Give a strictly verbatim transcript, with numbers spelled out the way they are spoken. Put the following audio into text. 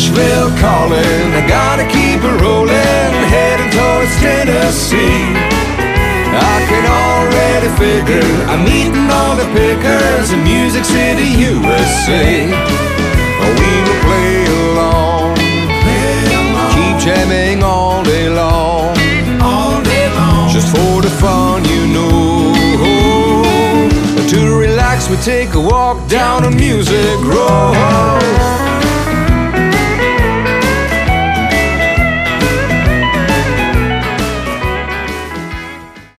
Nashville calling, I gotta keep it rolling, heading towards Tennessee. I can already figure I'm meeting all the pickers in Music City, U S A. We will play along, keep jamming all day long, just for the fun, you know. To relax, we take a walk down a Music Row.